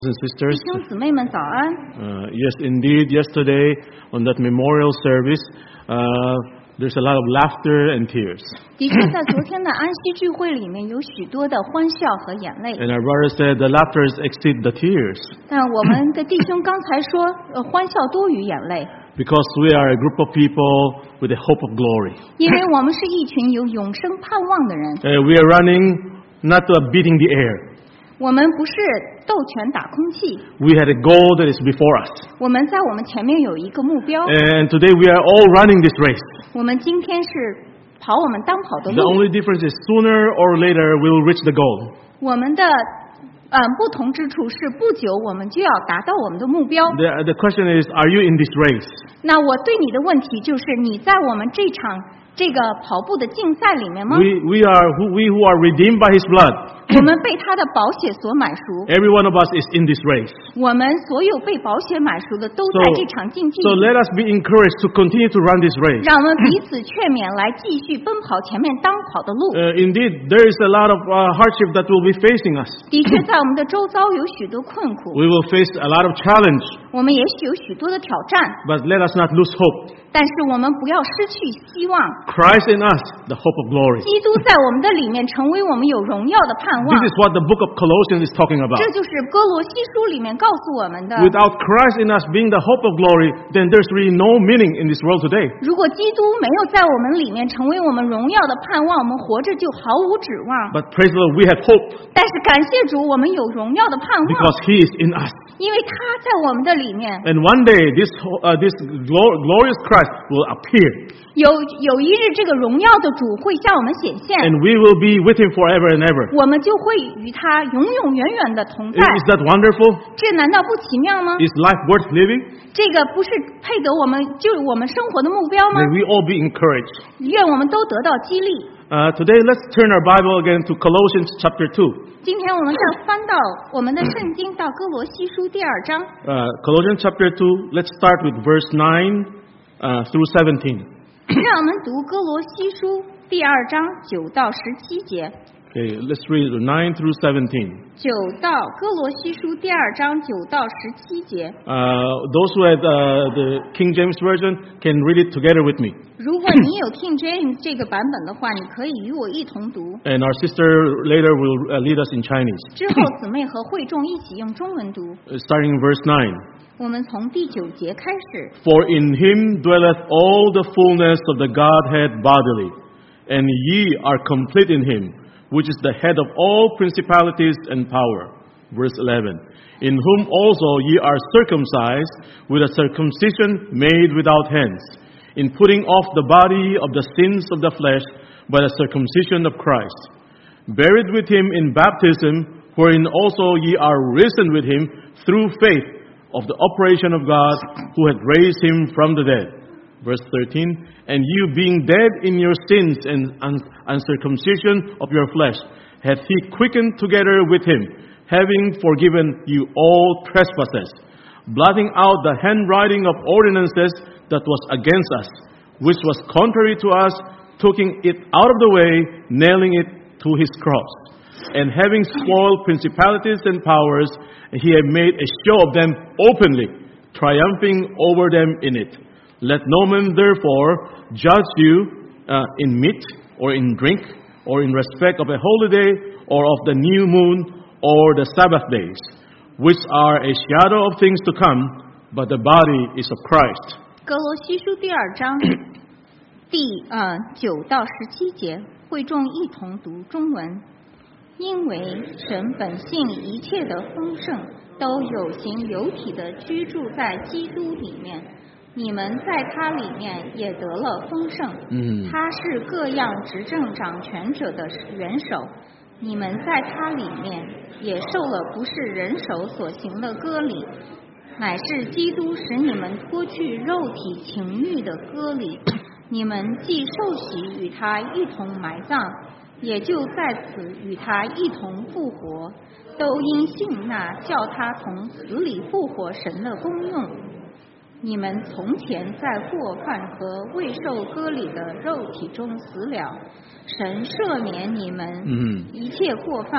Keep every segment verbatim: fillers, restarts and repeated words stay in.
and sisters, 弟兄姊妹们早安。 uh, yes, indeed, yesterday on that memorial service, uh, there's a lot of laughter and tears. 的确，在昨天的安息聚会里面，有许多的欢笑和眼泪。 And our brother said the laughter exceeds the tears 但我们的弟兄刚才说，呃，欢笑多于眼泪， because we are a group of people with a hope of glory. 因为我们是一群有永生盼望的人。 Uh, we are running not uh, beating the air. 我们不是斗拳打空气， We had a goal that is before us. 我们在我们前面有一个目标。 And today we are all running this race. 我们今天是跑我们当跑的 The 路。 only difference is sooner or later we will reach the goal. 我们的嗯不同之处是，不久我们就要达到我们的目标。 The, the question is, are you in this race? 那我对你的问题就是，你在我们这场这个跑步的竞赛里面吗？ We, we, are, who, we who are redeemed by His blood. 我们被他的保险所买赎， Every one of us is in this race. 我们所有被保险买赎的都 So, 在这场竞技 so 里。 let us be encouraged to continue to run this race. 让我们彼此劝勉，来继续奔跑前面当跑的路。 Uh, indeed, there is a lot of uh, hardship that will be facing us. 的确，在我们的周遭有许多困苦， We will face a lot of challenge, 我们也许有许多的挑战， but let us not lose hope. 但是我们不要失去希望。 Christ in us, the hope of glory. 基督在我们的里面成为我们有荣耀的盼望 This，is what the book of Colossians is talking about. 这就是哥罗西书里面告诉我们的。 Without Christ in us being the hope of glory, then there's really no meaning in this world today. 如果基督没有在我们里面成为我们荣耀的盼望，我们活着就毫无指望。 But praise the Lord, we have hope 但是感谢主，我们有荣耀的盼望， because He is in us. 因为他在我们的里面。 And one day, this, uh, this glor- glorious Christ will appear. 有有一日，这个荣耀的主会向我们显现， And we will be with Him forever and ever. 我们就会与他永永远远的同在。 Is that wonderful? 这难道不奇妙吗？ Is life worth living? 这个不是配得我们就是我们生活的目标吗？ May we all be encouraged. 愿我们都得到激励。 Uh, today, let's turn our Bible again to Colossians chapter two. 今天我们再翻到我们的圣经，到哥罗西书第二章。 Uh, Colossians chapter two, let's start with verse nine uh, through seventeen. 让我们读哥罗西书第二章九到十七节。 Okay, let's read nine through seventeen. 九到哥罗西书第二章九到十七节。 Uh, those who have uh, the King James Version can read it together with me. 如果你有 King James 这个版本的话，你可以与我一同读。 And our sister later will uh, lead us in Chinese. 之后姊妹和会众一起用中文读。 Uh, starting in verse nine. 我们从第九节开始。 For in Him dwelleth all the fullness of the Godhead bodily, and ye are complete in Him, which is the head of all principalities and power. Verse eleven. In whom also ye are circumcised with a circumcision made without hands, in putting off the body of the sins of the flesh by the circumcision of Christ, buried with Him in baptism, wherein also ye are risen with Him through faith of the operation of God, who hath raised Him from the dead. Verse thirteen, and you being dead in your sins and un- uncircumcision of your flesh, hath He quickened together with Him, having forgiven you all trespasses, blotting out the handwriting of ordinances that was against us, which was contrary to us, taking it out of the way, nailing it to His cross. And having spoiled principalities and powers, He had made a show of them openly, triumphing over them in it. Let no man therefore judge you uh, in meat or in drink or in respect of a holiday or of the new moon or the Sabbath days, which are a shadow of things to come, but the body is of Christ. 哥罗西书第二章第呃九到十七节，会众一同读中文。因为神本性一切的丰盛，都有形有体的居住在基督里面。你们在他里面也得了丰盛。 嗯他是各样执政掌权者的元首。你们在他里面也受了不是人手所行的割礼，乃是基督使你们脱去肉体情欲的割礼。你们既受洗与他一同埋葬，也就在此与他一同复活，都因信那叫他从死里复活神的功用。你们从前在过犯和未受割礼的肉体中死了，神赦免你们一切过犯，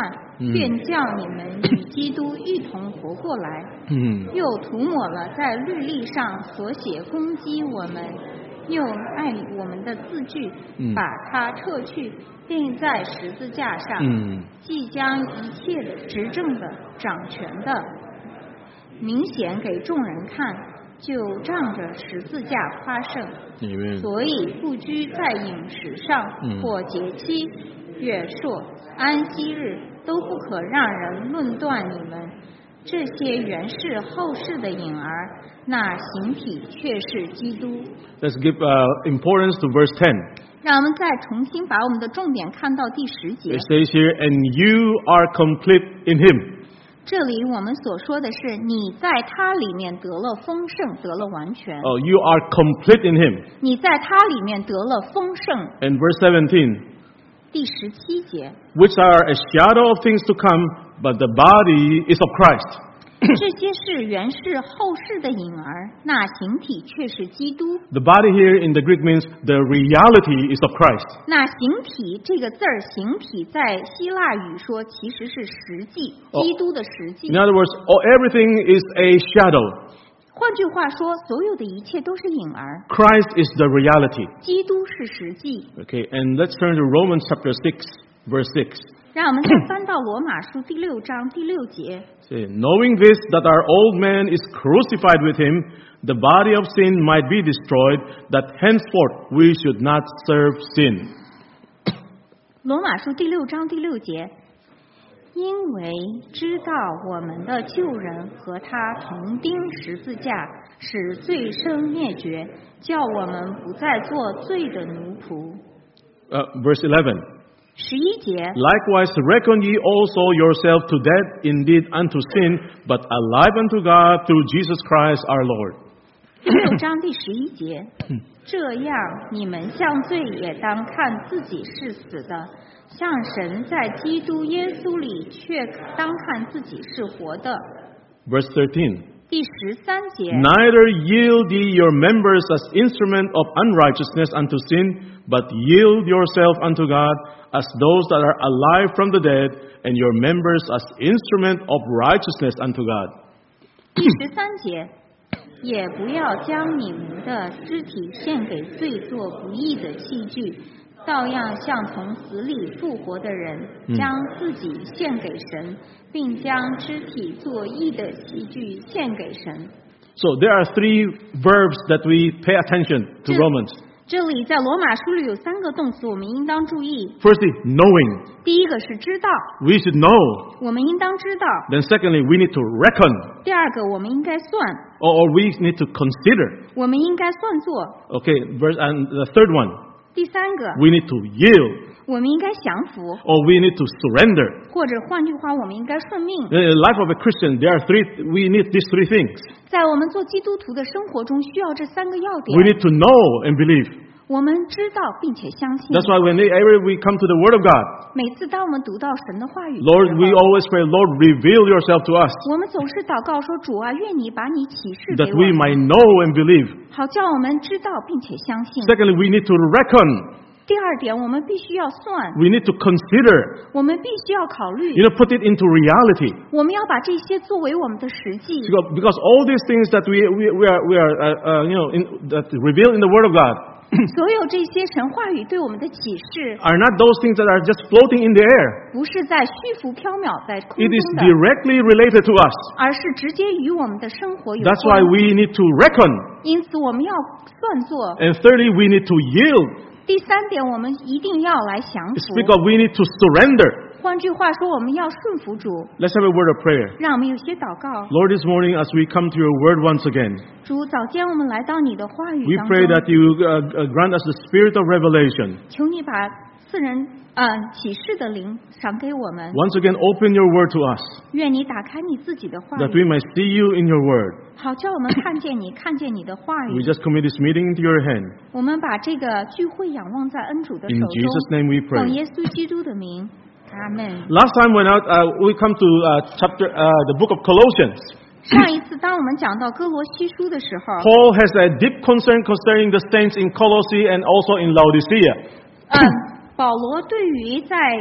便叫你们与基督一同活过来，又涂抹了在律例上所写攻击我们又爱我们的字句，把它撤去，并在十字架上即将一切执政的掌权的明显给众人看，就仗着十字架夸胜。所以不拘在饮食上或节期月朔安息日，都不可让人论断你们。这些原是后世的影儿，那形体却是基督。 Let's give uh, importance to verse ten. 让我们再重新把我们的重点看到第十节。 It says here, and you are complete in him. 这里我们所说的是你在他里面得了丰盛，得了完全。 Oh, you are complete in him. 你在他里面得了丰盛。 And verse seventeen. 第十七节。 Which are a shadow of things to come, but the body is of Christ. 这些是原是后世的影儿，那形体却是基督。 The body here in the Greek means the reality is of Christ. 那形体这个字儿，形体在希腊语说其实是实际，基督的实际。 In other words, oh, everything is a shadow. 换句话说，所有的一切都是影儿。 Christ is the reality. 基督是实际。 Okay, and let's turn to Romans chapter six, verse six. 让我们再翻到罗马书第六章第六节。 Say, knowing this, that our old man is crucified with him, the body of sin might be destroyed, that henceforth we should not serve sin. 罗马书第六章第六节，因为知道我们的旧人和他同钉十字架，使罪生灭绝，叫我们不再做罪的奴仆。 Uh, verse eleven. 十一节 Likewise reckon ye also yourself to death indeed unto sin, but alive unto God through Jesus Christ our Lord. 第六章第十一节，这样你们向罪也当看自己是死的，向神在基督耶稣里却当看自己是活的。 Verse thirteen. 第十三节 Neither yield ye your members as instrument of unrighteousness unto sin, but yield yourself unto God as those that are alive from the dead, and your members as instrument of righteousness unto God. 第十三节，也不要将你们的肢体献给罪作不义的器具，照样像从死里复活的人，将自己献给神，并将肢体作义的器具献给神。 So there are three verbs that we pay attention to Romans. 这里在罗马书里有三个动词，我们应当注意。 Firstly, knowing. 第一个是知道， We should know. 我们应当知道。 Then secondly, we need to reckon. 第二个，我们应该算， Or, or we need to consider. 我们应该算作。 Okay, verse, and the third one, 第三个， we need to yield. 我们应该降服， Or we need to surrender. 或者换句话，我们应该顺命。 In the life of a Christian, there are three, we need these three things. 在我们做基督徒的生活中，需要这三个要 We 点。 need to know and believe. 我们知道并且相信。 That's why whenever we come to the Word of God, 每次当我们读到神的话语的时 Lord, 候 we always pray, Lord, reveal yourself to us, 我们总是祷告说：“主啊，愿你把你启示 that 给 we 我， might know and believe. 好叫我们知道并且相信。 Secondly, we need to reckon. ” 第二点，我们必须要算， We need to consider. 我们必须要考虑， You know, put it into reality. 我们要把这些作为我们的实际。 Because, because all these things that we, we, we are, we are uh, uh, you know, in, that revealed in the Word of God 所有这些神话语对我们的启示， are not those things that are just floating in the air. 不是在虚浮缥缈在空 It is 中的， directly related to us. 而是直接与我们的生活有 That's why 关。 we need to reckon. 因此，我们要算作。 And thirdly, we need to yield. 第三点，我们一定要来降 It's 服。 because we need to surrender. 换句话说，我们要顺服主。 Let's have a word of prayer. 让我们有些祷告。 Lord, this morning as we come to your word once again, 主，早间我们来到你的话语 we 当 pray 中， that you uh, uh, grant us the spirit of revelation. 求你把赐人呃启示的灵赏给我们。 Once again, open your word to us, 愿你打开你自己的话 that 语， we may see you in your word. 好叫我们看见你，看见你的话 We 语。 just commit this meeting into your hand. 我们把这个聚会仰望在恩主的 In 手 Jesus' 中， name we 奉 pray. 耶稣基督的名，阿门。 Last time when out, uh, we come to uh, chapter, uh, the book of Colossians. 上一次当我们讲到哥罗西书的时候， Paul has a deep concern concerning the saints in Colossae and also in Laodicea. 嗯，保罗对于在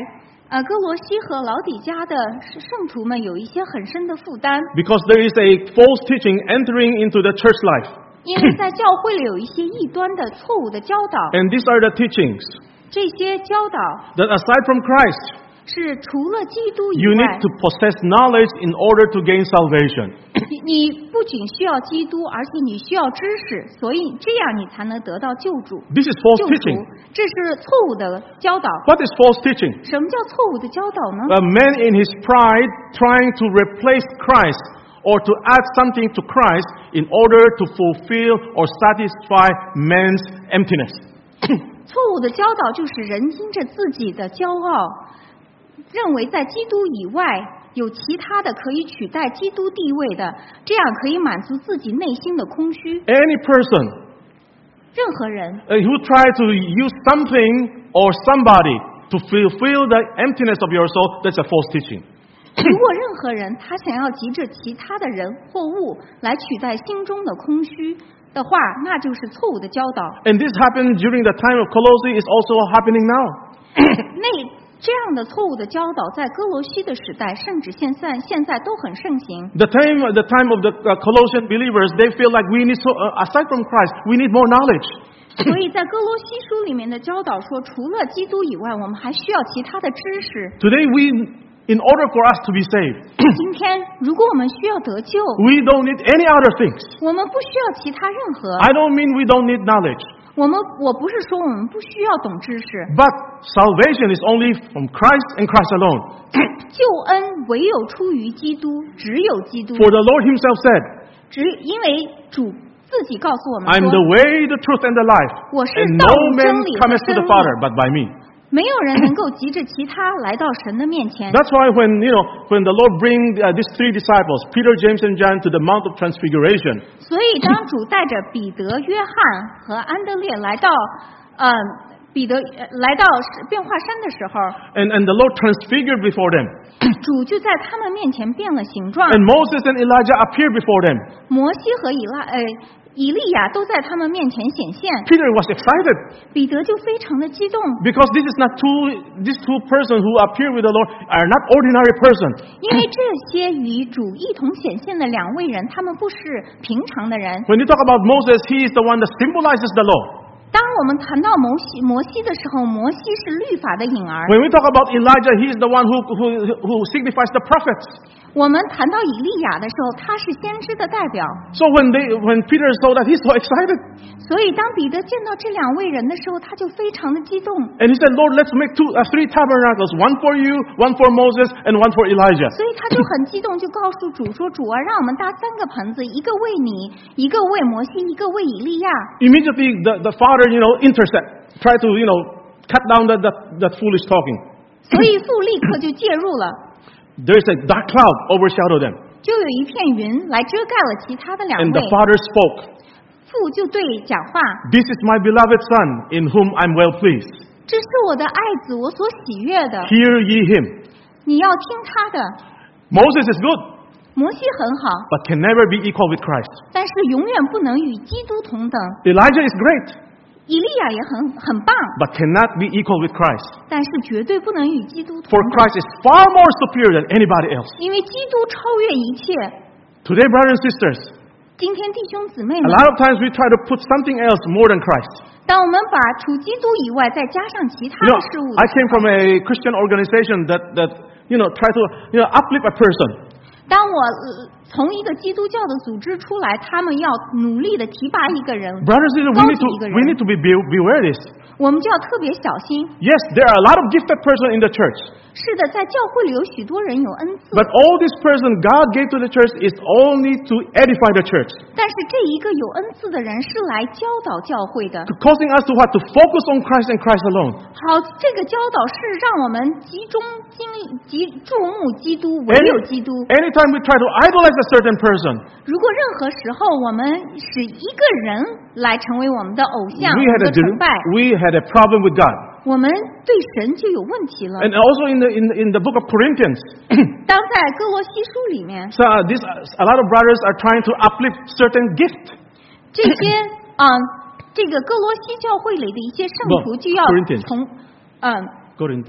呃，哥罗西和老底嘉的圣徒们有一些很深的负担， because there is a false teaching entering into the church life. 因为在教会里有一些异端的错误的教导， And these are the teachings 这些教导 that aside from Christ, 是除了基督以 you 外 need to possess knowledge in order to gain salvation. 你你不仅需要基督，而且你需要知识，所以这样你才能得到救主。 This is false 救 teaching. 赎，这是错误的教导。 What is false teaching? 什么叫错误的教导呢？ A man in his pride trying to replace Christ or to add something to Christ in order to fulfill or satisfy man's emptiness. 错误的教导就是人因着自己的骄傲，认为在基督以外有其他的可以取代基督地位的，这样可以满足自己内心的空虚。 Any person 任何人 uh, who try to use something or somebody to fulfill the emptiness of your soul, that's a false teaching. 如果任何人他想要急着其他的人或物来取代心中的空虚的话，那就是错误的教导。 And this happened during the time of Colossae, is also happening now. 那这样的错误的教导在哥罗西的时代，甚至现在现在都很盛行。 The time, the time of the uh, Colossian believers, they feel like we need, so, uh, aside from Christ, we need more knowledge. 所以在哥罗西书里面的教导说，除了基督以外，我们还需要其他的知识。 Today, we, in order for us to be saved, 今天，如果我们需要得救， we don't need any other things. 我们不需要其他任何。 I don't mean we don't need knowledge, 我们我不是说我们不需要懂知识， but salvation is only from Christ and Christ alone. 救恩唯有出于基督，只有基督。 For the Lord himself said, 只因为主自己告诉我们 I'm 说 the，way, the truth, and the life. 我是 And 道 no 路、 man 真理和 cometh to 生 the 命， Father but by me. 没有人能够急着其他来到神的面前。 That's why when, you know, when the Lord bring uh, these three disciples, Peter, James, and John, to the Mount of Transfiguration, 所以当主带着彼得、约翰和安德烈来到，呃，彼得呃来到变化山的时候， and, and the Lord transfigured before them, 主就在他们面前变了形状。 and Moses and Elijah appeared before them. 摩西和以拉呃以利亚都在他们面前显现， Peter was excited 彼得就非常的激动， because this is not two, these two persons who appear with the Lord are not ordinary persons. 因为这些与主一同显现的两位人，他们不是平常的人。 When you talk about Moses, he is the one that symbolizes the law. 当我们谈到摩西摩西的时候，摩西是律法的影儿； When we talk about Elijah, he is the one who, who, who signifies the prophets. 我们谈到以利亚的时候，他是先知的代表。 So when they, when Peter saw that, he's so excited. 所以当彼得见到这两位人的时候，他就非常的激动。 And he said, Lord, let's make two, uh, three tabernacles, one for you, one for Moses, and one for Elijah. 所以他就很激动，就告诉主说：“主啊，让我们搭三个盆子，一个为你，一个为摩西，一个为以利亚。” Immediately, the, the father, you know, intercept, try to, you know, cut down that, that, that foolish talking. 所以父立刻就介入了， There's a dark cloud overshadow them. 就有一片云来遮盖了其他的两 And 位 the。father spoke, 父就对讲话 This is my beloved son, in whom I'm well pleased. 这是我的爱子，我所喜悦的， Hear ye him. 你要听他的。 Moses is good, 摩西很好， but can never be equal with Christ. 但是永远不能与基督同等。 Elijah is great, 以利亚也很很棒， but cannot be equal with Christ. 但是绝对不能与基督同 For 等， Christ is far more superior than anybody else. 因为基督超越一切。 Today, brothers and sisters, 今天弟兄姊妹 a 们， lot of times we try to put something else more than Christ. 当我们把除基督以外再加上其他 You 的 know, 事物的 I 时 came 候 from a Christian organization that, that you know, try to, you know, uplift a person. 当我呃从一个基督教的组织出来，他们要努力的提拔一个人， Brothers and sisters, we need to, 高举一个人。 we need to be be- beware this. 我们就要特别小心。 Yes, there are a lot of gifted persons in the church. 是的，在教会里有许多人有恩赐， But all these persons God gave to the church is only to edify the church. 但是这一个有恩赐的人是来教导教会的。 To causing us to what? To focus on Christ and Christ alone. 好，这个教导是让我们集中精力、集注目基督，唯 Any, 有基督。 anytime we try to idolize a certain person, 如果任何时候我们使一个人来成为我们的偶像、 we 我 had 们 a 的崇拜， we had a problem with God. 我们对神就有问题了。 And also in the in, the- in the book of Corinthians, 当在哥罗西书里面， so uh, this a lot of brothers are trying to uplift certain gift. 这些嗯、这个哥罗西教会里的一些圣徒 No, 就要 Corinthians. 从嗯、 哥林多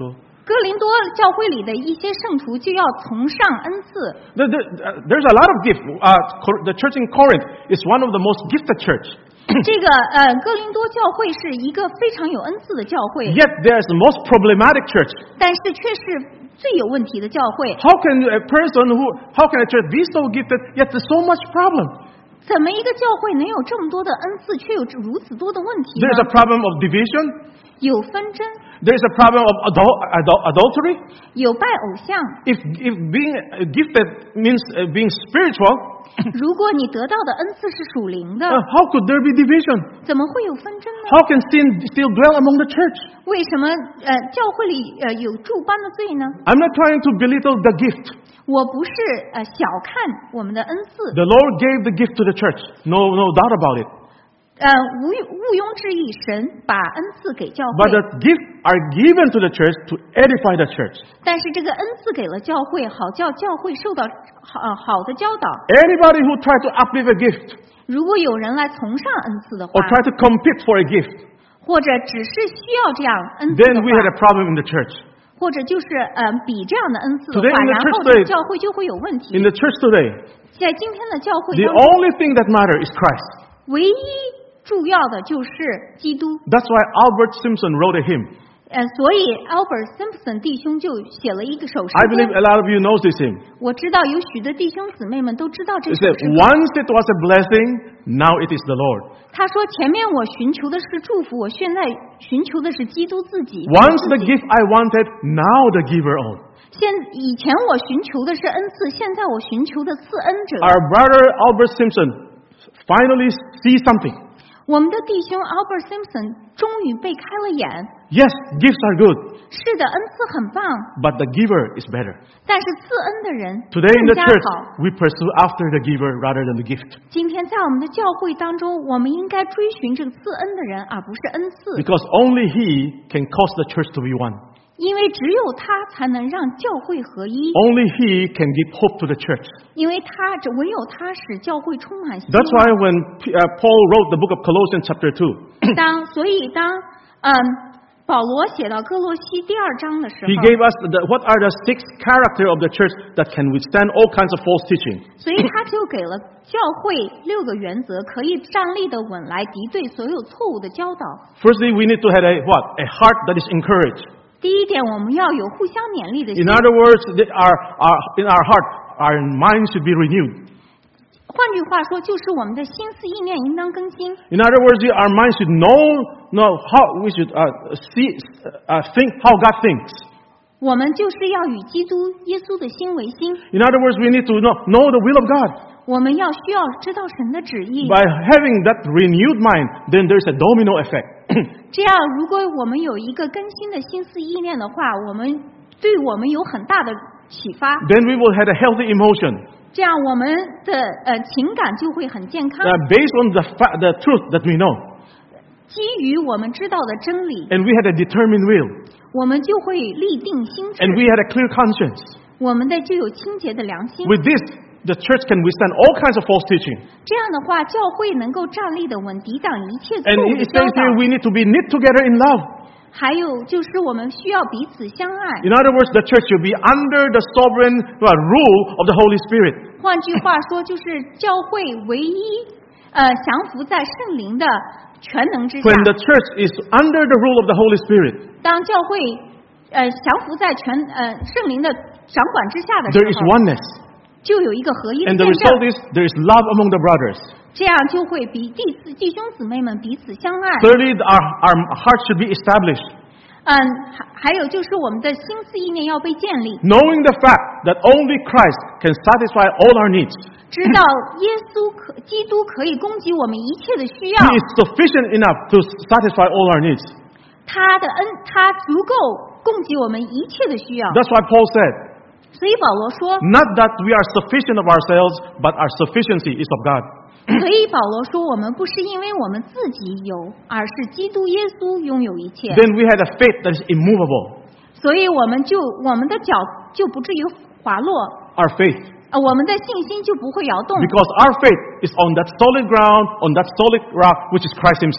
哥林多教会里的一些圣徒就要崇尚恩赐。 There, there, uh, there's a lot of gift. Uh, Cor- the church in Corinth is one of the most gifted church. 这个呃，哥林多教会是一个非常有恩赐的教会， Yet there's the most problematic church. 但是却是最有问题的教会。 How can a person who, how can a church be so gifted yet there's so much problem? 怎么一个教会能有这么多的恩赐，却有如此多的问题 There's a 呢？ problem of division. 有纷争， There's a problem of adul- adul- adultery. 有拜偶像。 If, if being uh, gifted means uh, being spiritual, 如果你得到的恩赐是属灵的， uh, how could there be division? 怎么会有纷争呢？ How can sin still dwell among the church? 为什么呃教会里呃有诸般的罪呢？ I'm not trying to belittle the gift. 我不是呃小看我们的恩赐， The Lord gave the gift to the church. No, no doubt about it. 呃毋毋庸置疑，神把恩赐给教 But 会， the gifts are given to the church to edify the church. 但是这个恩赐给了教会，好叫教会受到好呃好的教导。 Anybody who try to uplift a gift 如果有人来崇尚恩赐的话 or，try to compete for a gift, 或者只是需要这样恩赐 then 的 we had a 话， problem in the church. 或者就是呃比这样的恩赐的 Today 话， in the 然 church 后呢 today- 教会就会有问题 In。the church today, 在今天的教会 the 当中， only thing that matters is Christ. 唯一重要的就是基督。 That's why Albert Simpson wrote a hymn. 呃，所以 Albert Simpson 弟兄就写了一个首诗 I believe 歌。 a lot of you knows this hymn. 我知道有许多弟兄姊妹们都知道这 It 首 said, 诗歌。 once it was a blessing, now it is the Lord. 他说：“前面我寻求的是祝福，我现在寻求的是基督自己。 Once 自 the 己 gift I wanted, now the giver on. 现以前我寻求的是恩赐，现在我寻求的赐恩者。 Our brother Albert Simpson finally sees something. 我们的弟兄 Albert Simpson 终于被开了眼。 Yes, gifts are good, 是的，恩赐很棒， but the giver is better. 但是赐恩的人 Today in 更 the 加 church, 好。 we pursue after the giver rather than the gift. 今天在我们的教会当中，我们应该追寻这个赐恩的人，而不是恩赐。 Because only He can cause the church to be one. 因为只有他才能让教会合一， Only He can give hope to the church. 因为他只唯有他使教会充满希 That's 望。 why when uh, Paul wrote the book of Colossians chapter two, 当所以当嗯保罗写到哥罗西第二章的时 he 候， gave us the, what are the six character of the church that can withstand all kinds of false teaching. 所以他就给了教会六个原则，可以站立的稳来敌对所有错误的教导。 Firstly, we need to have a what? A heart that is encouraged. 第一点，我们要有互相勉励的心 In。other words, that our, our, in our heart, our mind should be renewed. 换句话说，就是我们的心思意念应当更新。 In other words, our mind should know, know how we should uh, see, uh, think how God thinks. 我们就是要与基督耶稣的心为心。 In other words, we need to know, know the will of God. 我们要需要知道神的旨意。 By having that renewed mind, then there's a domino effect. 这样，如果我们有一个更新的心思意念的话，我们对我们有很大的启发。 Then we will have a healthy emotion 这样，我们的呃情感就会很健康， uh, based on the, fa- the truth that we know. 基于我们知道的真理， And we had a determined will. 我们就会立定心智， And we had a clear conscience. 我们的就有清洁的良心。 With this, the church can withstand all kinds of false teaching. 这样的话，教会能够站立的稳，抵挡一切错 And 误的 it 教 says here 导。 we need to be knit together in love. 还有就是，我们需要彼此相爱。 In other words, the church should be under the sovereign uh, rule of the Holy Spirit. 换句话说，就是教会唯一呃降服在圣灵的全能之下。 When the church is under the rule of the Holy Spirit, 当教会呃降服在全呃圣灵的掌管之下的时 there is 候， oneness. 就有一个合一的 And the 见 result 证， is there is love among the brothers. 这样就会比弟子弟兄姊妹们彼此相爱。 Thirdly, our, our hearts should be established. 嗯，还还有就是我们的心思意念要被建立， Knowing the fact that only Christ can satisfy all our needs. 知道耶稣可基督可以供给我们一切的需要， He is sufficient enough to satisfy all our needs. 他的恩他足够供给我们一切的需要。 That's why Paul said, 所以保罗说， not that we are sufficient of ourselves, but our sufficiency is of God. 所以保罗说，我们不是因为我们自己有，而是基督耶稣拥有一切。 Then we had a faith that is immovable. 所以我们就我们的脚就不至于滑落， Our faith. 呃，我们的信心就不会摇动， Because our faith is on that solid ground, on that solid rock, which is Christ Himself.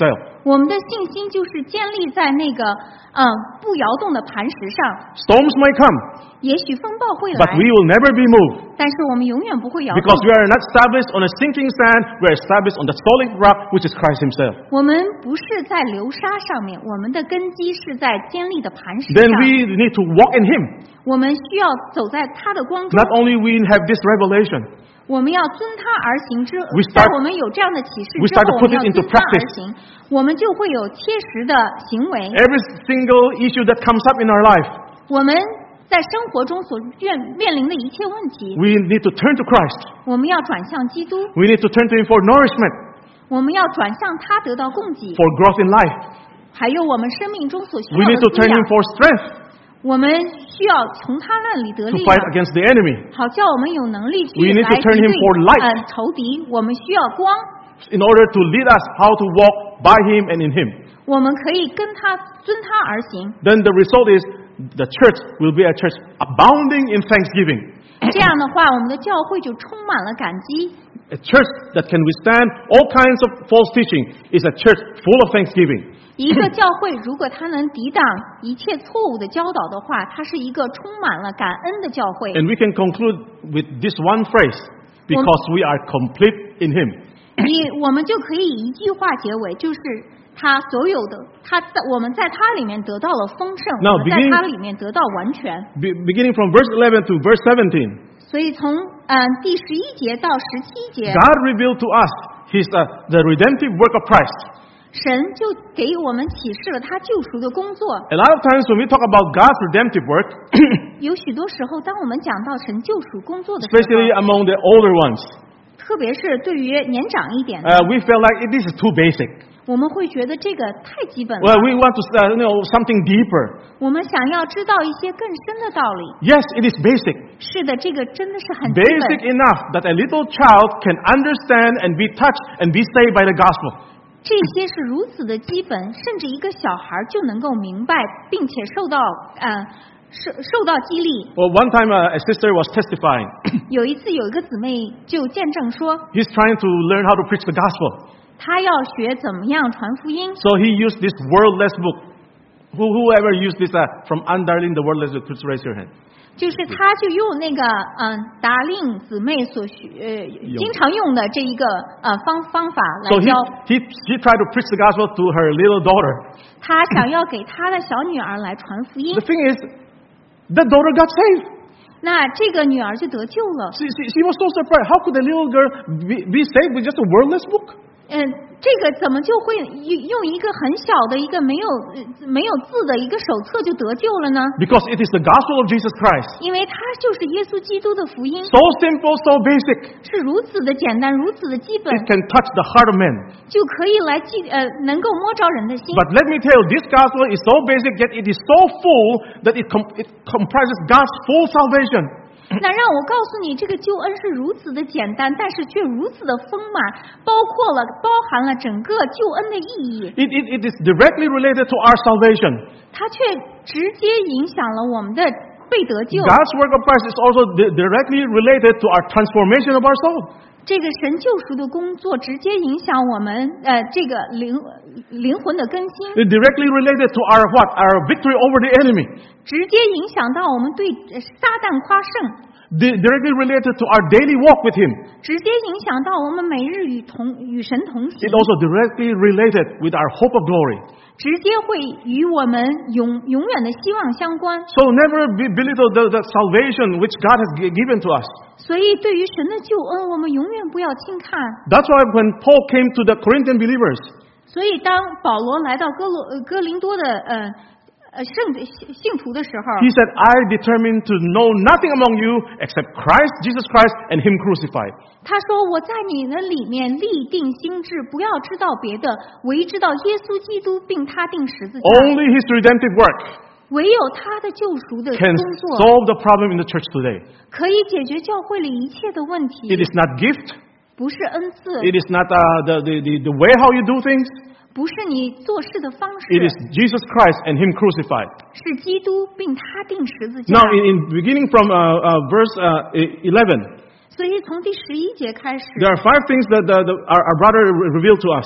我们的信心就是建立在那个嗯不摇动的磐石上。 Storms may come, 也许风暴会 but 来， we will never be moved. 但是我们永远不会摇动， Because we are not established on a sinking sand, we are established on the solid rock, which is Christ Himself. 我们不是在流沙上面，我们的根基是在坚立的磐石 Then 上。 we need to walk in Him. 我们需要走在他的光中， Not only we have this revelation, 我们要遵他而行之。 We start- 在我们有这样的启示 we 之 start to 后，我 put 们 it 要 into 遵他而 practice. 行，我们就会有切实的行为。 every single issue that comes up in our life, 我们在生活中所面面临的一切问题， we need to turn to Christ. 我们要转向基督， We need to turn to Him for nourishment, 我们要转向他得到供给， for growth in life. 还有我们生命中所需 We 要 need 的 to 滋 turn 养 Him。for strength 我们需要从他那里得 to 力 fight 量， against the enemy. 好叫我们有能力去 We need to 来 turn 敌 him 对 for light. 呃仇敌。我们需要光， In order to lead us how to walk by Him and in Him. 我们可以跟他遵他而行。 Then the result is the church will be a church abounding in thanksgiving. 这样的话，我们的教会就充满了感激。 A church that can withstand all kinds of false teaching is a church full of thanksgiving. 一个教会如果它能抵挡一切错误的教导的话，它是一个充满了感恩的教会。 And we can conclude with this one phrase, because we are complete in Him. 你我们就可以一句话结尾，就是他所有的，他在我们在他里面得到了丰盛， Now, 我们在 beginning- 他里面得到完全。 Be- beginning from verse eleven to verse seventeen, 所以从嗯第十一节到十七节， God revealed to us His uh, the redemptive work of Christ. 神就给我们启示了他救赎的工作。 A lot of times when we talk about God's redemptive work, 有许多时候，当我们讲到神救赎工作的时 especially 候， among the older ones, 特别是对于年长一点的， uh, we feel like this is too basic. 我们会觉得这个太基本了。 Well, we want to uh, you know something deeper. 我们想要知道一些更深的道理。 Yes, it is basic. 是的，这个真的是很基 Basic 本。 enough that a little child can understand and be touched and be saved by the gospel. 这些是如此的基本，甚至一个小孩就能够明白，并且受到呃受受到激励。 Well, one time uh, a sister was testifying. 有一次，有一个姊妹就见证说， He's trying to learn how to preach the gospel. 她要学怎么样传福音， So he used this wordless book. Who, whoever used this uh, from Undarling, the wordless book, please raise your hand. 就是她就用那个嗯达令姊妹所学呃经常用的这一个呃方方法 So 来 he, 教。 he, he tried to preach the gospel to her little daughter. 她想要给她的小女儿来传福音 The，thing is, the daughter got saved. 那这个女儿就得救了。 She, she, she was so surprised. How could a little girl be, be saved with just a wordless book? 嗯，这个怎么就会用用一个很小的一个没有呃没有字的一个手册就得救了呢？ Because it is the gospel of Jesus Christ. 因为它就是耶稣基督的福音， So simple, so basic. 是如此的简单，如此的基本， It can touch the heart of men. 就可以来记呃能够摸着人的心。 But let me tell you, this gospel is so basic, yet it is so full that it, com- it comprises God's full salvation. 那让我告诉你，这个救恩是如此的简单，但是却如此的丰满，包括了包含了整个救恩的意义， It, it, it is directly related to our salvation. 它却直接影响了我们的被得救。 God's work of Christ is also di- directly related to our transformation of our soul. 这个神救赎的工作直接影响我们呃这个灵灵魂的更新， It directly related to our what? Our victory over the enemy. 直接影响到我们对呃撒旦夸胜， Di- directly related to our daily walk with Him. 直接影响到我们每日与同与神同行 It，also directly related with our hope of glory. 直接会与我们永永远的希望相关。 So never be- belittle the, the salvation which God has gi- given to us. 所以，对于神的救恩，我们永远不要轻看。 That's why when Paul came to the Corinthian believers, 所以，当保罗来到哥罗呃哥林多的呃呃圣信信徒的时候， he said, I determined to know nothing among you except Christ, Jesus Christ, and Him crucified. 他说：“我在你们里面立定心志，不要知道别的，唯知道耶稣基督，并他定十字架。 Only His redemptive work 唯有他的救赎的 can 工作， solve the problem in the church today. 可以解决教会里一切的问题。 It is not gift. 不是恩赐， It is not uh, the, the, the, the way how you do things. 不是你做事的方式， It is Jesus Christ and Him crucified. 是基督并他定十字架。 Now, in, in beginning from uh, uh, verse uh, eleven, 所以从第十一节开始， there are five things that the, the, our, our brother re- revealed to us.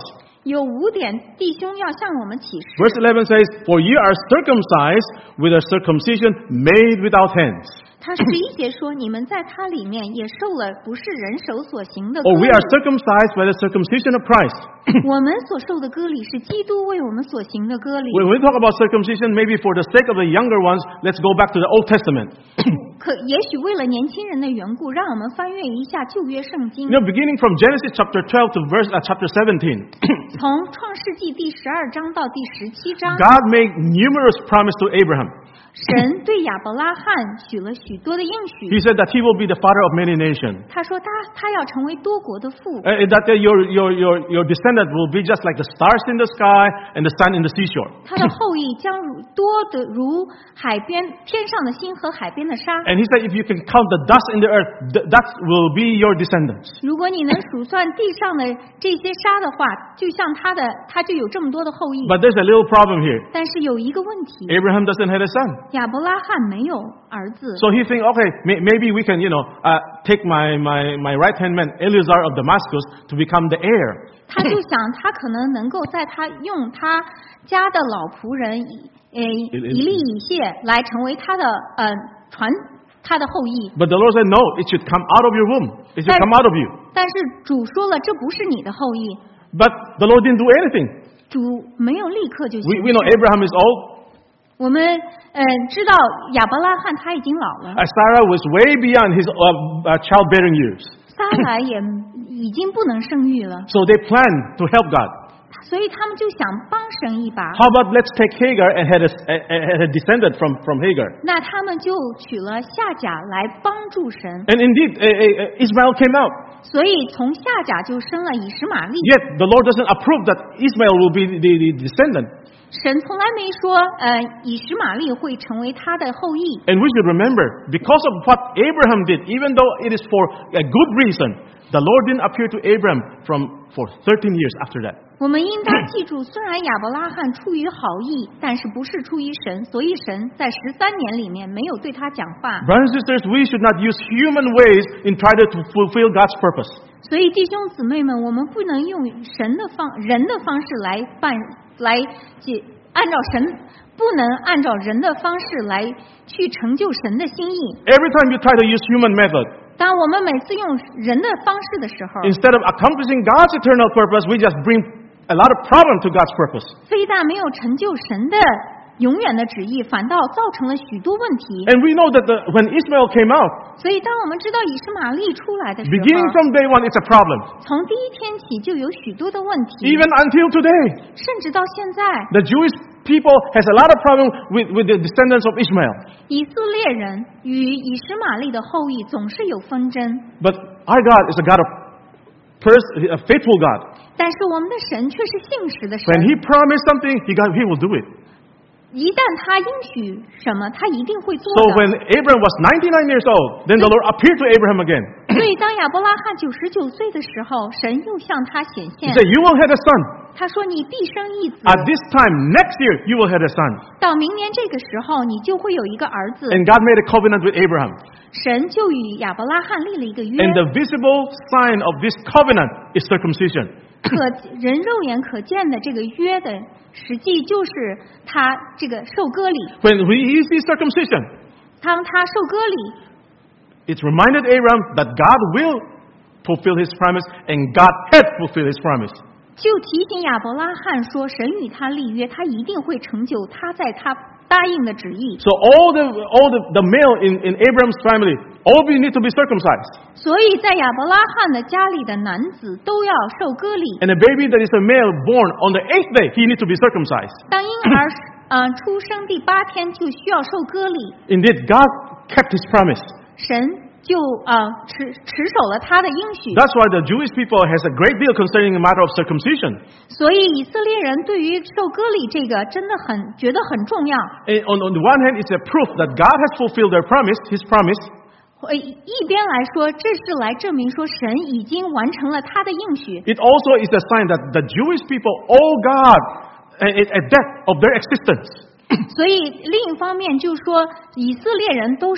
有五点弟兄要向我们启示。 Verse eleven says, For ye are circumcised with a circumcision made without hands. 他十一节说，你们在他里面也受了不是人手所行的割 Or we 礼。 are circumcised by the circumcision of Christ. 我们所受的割礼是基督为我们所行的割礼。 When we talk about circumcision, maybe for the sake of the younger ones, let's go back to the Old Testament. 可也许为了年轻人的缘故，让我们翻阅一下旧约圣经 You，know, beginning from Genesis chapter twelve to verse uh, chapter seventeen, 从创世纪第十二章到第十七章， God made numerous promises to Abraham. 神对亚伯拉罕许了许多的应许。 He said that he will be the father of many nations. 他说他他要成为多国的父， Uh, that uh, your, your, your, your descendant will be just like the stars in the sky and the sun in the seashore. 他的后裔将如多的如海边天上的星和海边的沙。 And he said, if you can count the dust in the earth, th- that will be your descendants. 如果你能数算地上的这些沙的话，就像他的，他就有这么多的后裔。 But there's a little problem here. 但是有一个问题， Abraham doesn't have a son. 亚伯拉罕没有儿子， So he think, okay, may, maybe we can, you know, uh, take my, my, my right-hand man, Eleazar of Damascus, to become the heir. 他就想他可能能够在他用他家的老仆人以呃以利以谢来成为他的呃传他的后裔。 But the Lord said, no, it should come out of your womb. It should But- come out of you. 但是主说了，这不是你的后裔， But the Lord didn't do anything. 主没有立刻就 We, 行 we know 事。 Abraham is old. 我们呃知道亚伯拉罕他已经老了， Uh, Sarah was way beyond his uh, uh, childbearing years. 撒来也已经不能生育了， So they planned to help God. 所以他们就想帮神一把。 How about let's take Hagar and had a, had a descendant from, from Hagar? 那他们就娶了夏甲来帮助神， And indeed, uh, uh, Ismael came out. 所以从夏甲就生了以实玛利。 Yet the Lord doesn't approve that Ismael will be the, the descendant. 神从来没说，呃，以实玛利会成为他的后裔。 And we should remember, because of what Abraham did, even though it is for a good reason, the Lord didn't appear to Abraham from, for thirteen years after that. 我们应当记住，虽然亚伯拉罕出于好意，但是不是出于神，所以神在十三年里面没有对他讲话。 Brothers and sisters, we should not use human ways in trying to fulfill God's purpose. 所以弟兄姊妹们，我们不能用神的方人的方式来办来解，按照神不能按照人的方式来去成就神的心意。 Every time you try to use human method, 当我们每次用人的方式的时候， instead of accomplishing God's eternal purpose, we just bring a lot of problem to God's purpose. 非但没有成就神的永远的旨意，反倒造成了许多问题。 And we know that the, when Ismael came out, 所以，当我们知道以实玛利出来的时 beginning 候， from day one, it's a problem. 从第一天起就有许多的问题， Even until today, 甚至到现在， the Jewish people has a lot of problem with, with the descendants of Ishmael. 以色列人与以实玛利的后裔总是有纷争。 But our God is a God of pers- a faithful God. 但是我们的神却是信实的神， When He promised something, He got, He will do it. 一旦他应许什么，他一定会做 So 的。 when Abraham was ninety-nine years old, then the Lord appeared to Abraham again. 所以，当亚伯拉罕九十九岁的时候，神又向他显 He 现， said, "You will have a son. 他说：“你必生一子， At this time next year, you will have a son." 到明年这个时候，你就会有一个儿子。” And God made a covenant with Abraham. 神就与亚伯拉罕立了一个约， And the visible sign of this covenant is circumcision. 可人肉眼可见的这个约的实际就是他这个受割礼。 When he sees circumcision, 当他受割礼， it reminded Abraham that God will fulfill His promise, and God had fulfilled His promise. 就提醒亚伯拉罕说，神与他立约，他一定会成就他在他答应的旨意。 So all the all the, the male in, in Abraham's family, all of you need to be circumcised. 所以在亚伯拉罕的家里的男子都要受割礼。 And a baby that is a male born on the eighth day, he needs to be circumcised. 当婴儿呃出生第八天就需要受割礼， Indeed, God kept His promise. 神就呃持持守了他的应许。 That's why the Jewish people has a great deal concerning the matter of circumcision. 所以以色列人对于受割礼这个真的很觉得很重要。 And on, on the one hand, it's a proof that God has fulfilled their promise, His promise. 呃，一边来说，这是来证明说神已经完成了他的应许。 It also is a sign that the Jewish people owe God a, a debt of their existence. 所以另一方面就说以色列人都是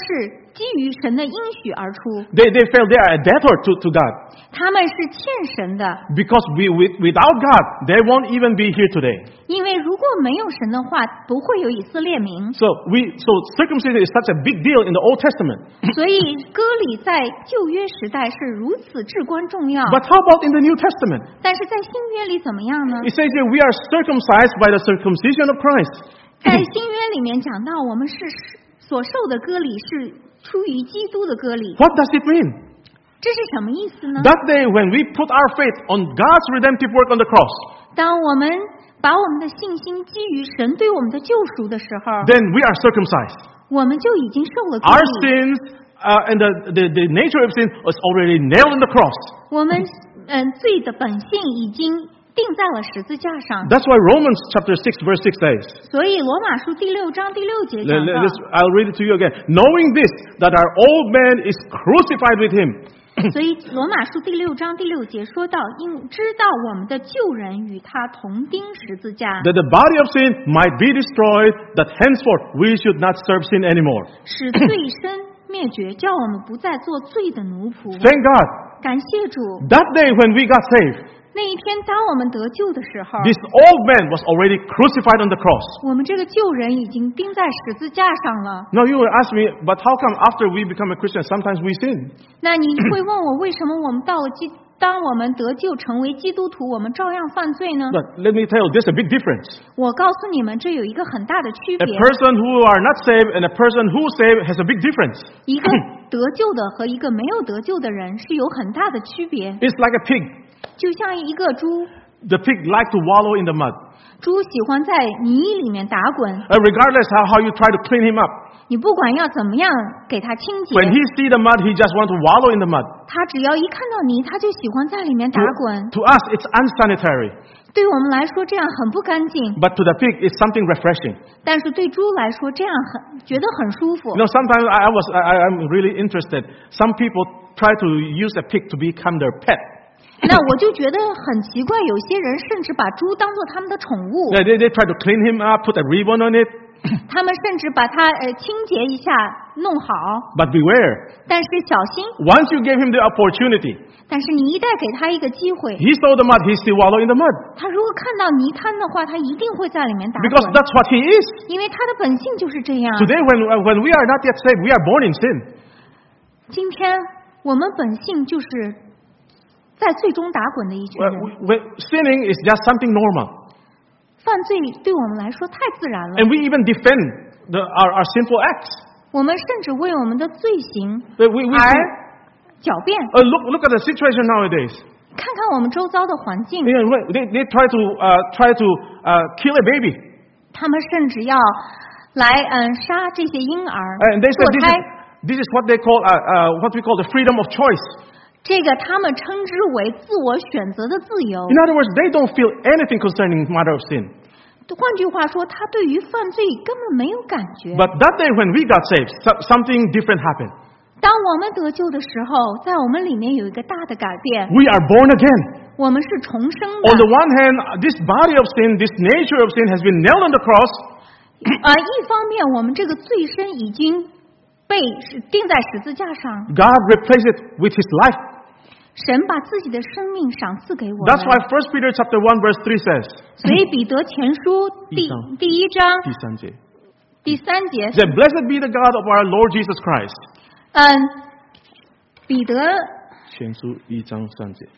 基于神的应许而出， They, they felt they are a debtor to, to God. 他们是欠神的， Because we, with, without God, they won't even be here today. 因为如果没有神的话，不会有以色列民。 So, we, so circumcision is such a big deal in the Old Testament. 所以割礼在旧约时代是如此至关重要。 But how about in the New Testament? 但是在新约里怎么样呢？ It says here, we are circumcised by the circumcision of Christ. 在新约里面讲到，我们是所受的割礼是出于基督的割礼。 What does it mean? 这是什么意思呢？ That day when we put our faith on God's redemptive work on the cross, 当我们把我们的信心基于神对我们的救赎的时候， then we are circumcised. 我们就已经受了割 Our 礼。 sins uh, and the, the, the nature of sin was already nailed on the cross. 我们嗯罪的本性已经钉在了十字架上。 That's why Romans chapter six verse six says, 所以罗马书第六章第六节 let- 讲 let- 到， let's- I'll read it to you again. Knowing this, that our old man is crucified with him. 所以罗马书第六章第六节说到，因知道我们的旧人与他同钉十字架， That the body of sin might be destroyed, that henceforth we should not serve sin anymore. 使罪身灭绝，叫我们不再做罪的奴仆。 Thank God. 感谢主， That day when we got saved, 那一天当我们得救的时候， this old man was already crucified on the cross. 我们这个旧人已经钉在十字架上了。 Now you will ask me, but how come after we become a Christian, sometimes we sin? 那你会问我，为什么我们到了基，当我们得救成为基督徒，我们照样犯罪呢？ But let me tell you, there's a big difference. 我告诉你们，这有一个很大的区 A 别。 person who are not saved and a person who saved has a big difference. 一个得救的和一个没有得救的人是有很大的区别。 It's like a pig. 就像一个猪， The pig like to wallow in the mud. 猪喜欢在泥里面打滚， Uh, regardless how, how you try to clean him up. 你不管要怎么样给它清洁， When he see the mud, he just want to wallow in the mud. 它只要一看到泥，它就喜欢在里面打 To, 滚。 to us, it's unsanitary. 对我们来说，这样很不干净， But to the pig, it's something refreshing. 但是对猪来说，这样很觉得很舒服 You。know, sometimes I, I was, I, I'm really interested. Some people try to use a pig to become their pet. 那我就觉得很奇怪，有些人甚至把猪当做他们的宠物， They, they, they try to clean him up, put a ribbon on it. 他们甚至把它呃清洁一下，弄好。 But beware, 但是小心， once you give him the opportunity, 但是你一旦给他一个机会， he saw the mud, he still wallow in the mud. 他如果看到泥滩的话，他一定会在里面打 Because 滚， that's what he is. 因为他的本性就是这样。 Today, when, when we are not yet saved, we are born in sin. 今天我们本性就是在最终打滚的一群 Well, 人， we, we- sinning is just something normal. 犯罪对我们来说太自然了， And we even defend the, our, our sinful acts. 我们甚至为我们的罪行 We, we, we, 而狡辩。 uh, look, look at the situation nowadays. 看看我们周遭的环境， You know, They, they try to, uh, try to uh, kill a baby. 他们甚至要来嗯杀这些婴儿 And they say 堕 this 胎 is,，this is what they call, uh, uh, what we call the freedom of choice. 这个他们称之为自我选择的自由。 In other words, they don't feel anything concerning matter of sin. 换句话说，他对于犯罪根本没有感觉。 But that day when we got saved, so- something different happened. 当我们得救的时候，在我们里面有一个大的改变， We are born again. 我们是重生 On the 的。 one hand, this body of sin, this nature of sin has been nailed on the cross. 呃，一方面我们这个罪身已经被钉在十字架上， God replaced it with His life. 神把自己的生命赏赐给我 That's why 们。 First Peter chapter one verse three says, 所以彼得前书第一章第一章第三节, 第三节 He，said, Blessed be the God of our Lord Jesus Christ. 嗯，彼得前书一章三节.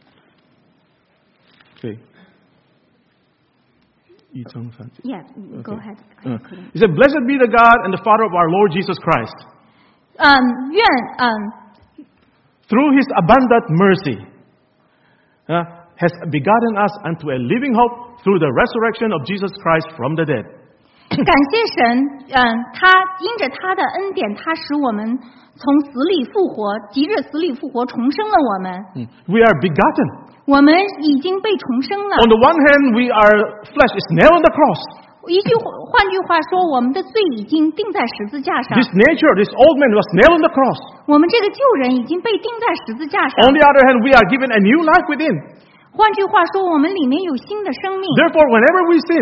Okay. 一章三节. ，Yeah，go Okay. ahead。 Uh, He said, Blessed be the God and the Father of our Lord Jesus Christ. 嗯，愿嗯 Through His abundant mercy, uh, has begotten us unto a living hope through the resurrection of Jesus Christ from the dead. 感谢神，嗯，他因着他的恩典，他使我们从死里复活，藉着死里复活重生了我们。 Mm. We are begotten. 我们已经被重生了。 On the one hand, we are flesh is nailed on the cross. 一句话，换句话说，我们的罪已经钉在十字架上， This nature, this old man was nailed on the cross. 我们这个旧人已经被钉在十字架上。 On the other hand, we are given a new life within. 换句话说，我们里面有新的生命。 Therefore, whenever we sin,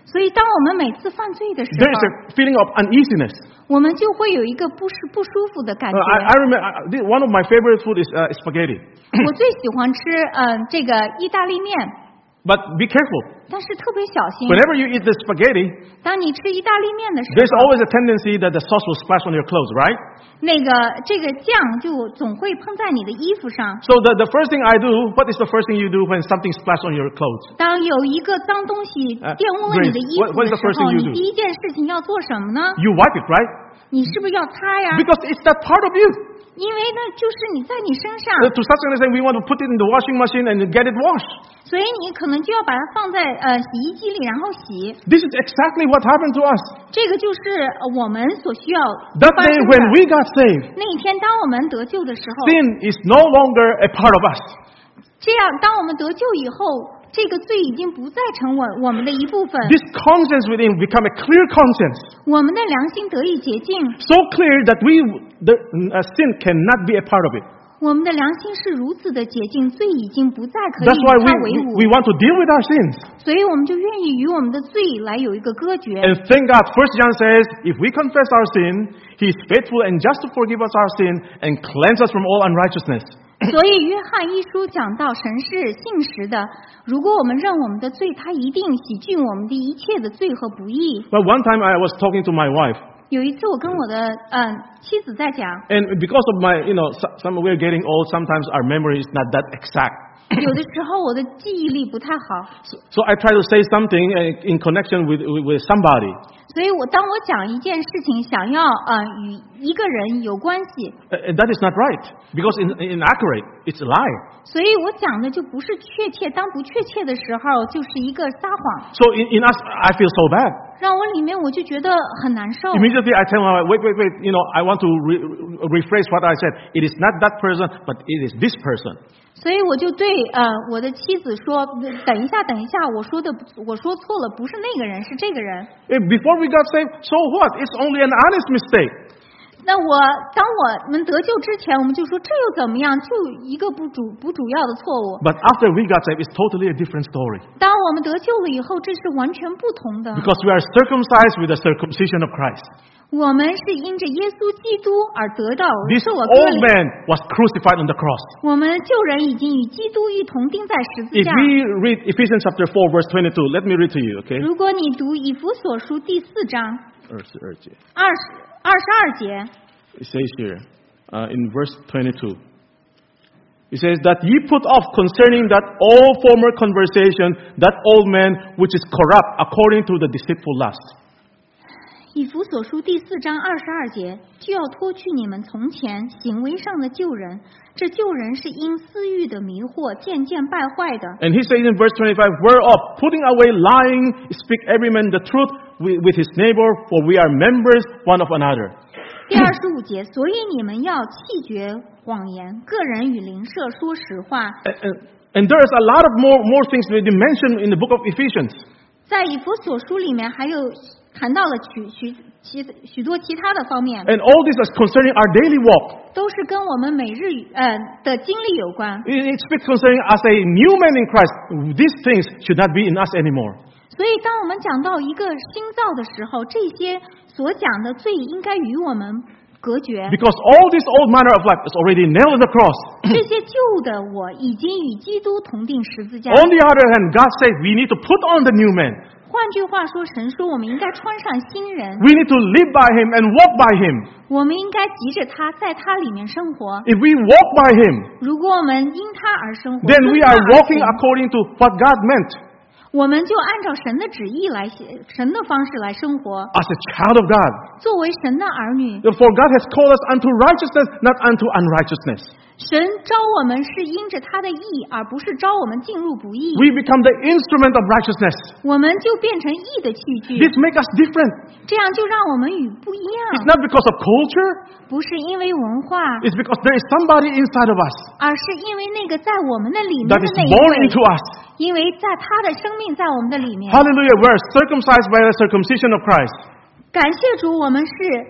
所以当我们每次犯罪的时 there is 候， a feeling of uneasiness. 我们就会有一个不是不舒服的感 Uh, 觉。 I, I remember uh, the- one of my favorite food is uh, spaghetti. 我最喜欢吃嗯、呃这个意大利面， But be careful. 但是特别小心。 Whenever you eat the spaghetti, 当你吃意大利面的时 there's 候， always a tendency that the sauce will splash on your clothes, right? 那个这个酱就总会喷在你的衣服上。 So the, the first thing I do, what is the first thing you do when something splashes on your clothes? 当有一个脏东西呃玷污了你的衣 Grace, 服 what- what is 的 the 时 first thing 候， you 你 do? 第一件事情要做什么呢？ You wipe it, right? 你是不是要擦呀？ Because it's that part of you. 因为呢，就是你在你身上， Uh, to such an extent, we want to put it in the washing machine and get it washed. 所以你可能就要把它放在呃洗衣机里，然后洗。 This is exactly what happened to us. 这个就是呃我们所需要 That 发 day 生 when 的。 we got saved, 那一天，当我们得救的时候， sin is no longer a part of us. 这样，当我们得救以后，这个罪已经不再成我我们的一部分， This conscience within become a clear conscience. 我们的良心得以洁净， So clear that we, the, uh, sin cannot be a part of it. 我们的良心是如此的洁净，罪已经不再可以 That's 与 why 它 we, 为 we, 伍， we want to deal with our sins. 所以我们就愿意与我们的罪来有一个隔绝。 And thank God, First John says, if we confess our sin, He is faithful and just to forgive us our sin and cleanse us from all unrighteousness. 所以约翰一书讲到神是信实的，如果我们认我们的罪，他一定洗净我们的一切的罪和不义。 But one time I was talking to my wife, 有一次我跟我的嗯、呃妻子在讲， and because of my, you know, so- some we're getting old, sometimes our memory is not that exact. 有的时候我的记忆力不太好， So, so I try to say something uh, in connection with, with, with somebody. 所以我当我讲一件事情，想要呃与一个人有关系， Uh, that is not right, because in, inaccurate, it's a lie. 所以我讲的就不是确切，当不确切的时候，就是一个撒谎， So in, in us, I feel so bad. 让我里面我就觉得很难受。 Immediately I tell my wife, wait, wait, wait, you know, I want to re- re- rephrase what I said. It is not that person, but it is this person. 所以我就对呃我的妻子说，等一下，等一下，我说的我说错了，不是那个人，是这个人。 Eh, Before we got saved, so what? It's only an honest mistake. 那我当我们得救之前，我们就说这又怎么样？就一个不主不主要的错误。 But after we got saved, it's totally a different story. 当我们得救了以后，这是完全不同的。 Because we are circumcised with the circumcision of Christ. 我们是因着耶稣基督而得到 This 受我割 old 礼。 man was crucified on the cross. 我们旧人已经与基督一同钉在十字 If 架。 we read Ephesians chapter four, verse twenty-two, let me read to you, okay? 如果你读以弗所书第四章二十二节。 二十二十二节， It says here, uh, in verse twenty-two, it says that ye put off concerning that all former conversation, that old man which is corrupt according to the deceitful lust. 以弗所书第四章二十二节，就要脱去你们从前行为上的旧人，这旧人是因私欲的迷惑渐渐败坏的。 And he says in verse twenty-five, whereof putting away lying, speak every man the truth with, with his neighbor, for we are members one of another. 第二十五节，所以你们要弃绝谎言，个人与邻舍说实话。 And, and, and there's a lot of more, more things that they mentioned in the book of Ephesians. 在以弗所书里面还有谈到了许许其许多其他的方面， And all this is concerning our daily walk. 都是跟我们每日呃的经历有关。 It, it speaks concerning us a new man in Christ. These things should not be in us anymore. 所以，当我们讲到一个新造的时候，这些所讲的罪应该与我们隔绝。 Because all this old manner of life is already nailed on the cross. 这些旧的我已经与基督同定十字架。 On the other hand, God says we need to put on the new man. 换句话说，神说我们应该穿上新人， We need to live by him and walk by him. 我们应该急着他，在他里面生活。 If we walk by him, 如果我们因他而生活， then 遵 we 他 are 而 walking 行 according to what God meant 我们就按照神的旨意来写，神的方式来生活， as a child of God. 作为神的儿女。 For God has called us unto righteousness, not unto unrighteousness. 神招我们是因着他的义，而不是招我们进入不义。 We become the instrument of righteousness. 我们就变成义的器具， This makes us different. 这样就让我们与不一 It's 样， not because of culture. 不是因为文化， It's because there is somebody inside of us 而是因为那个在我们的里面 that 的 is 那一 born 位， into us. 因为在他的生命在我们的里面。 Hallelujah. We are circumcised by the circumcision of Christ. 感谢主，我们是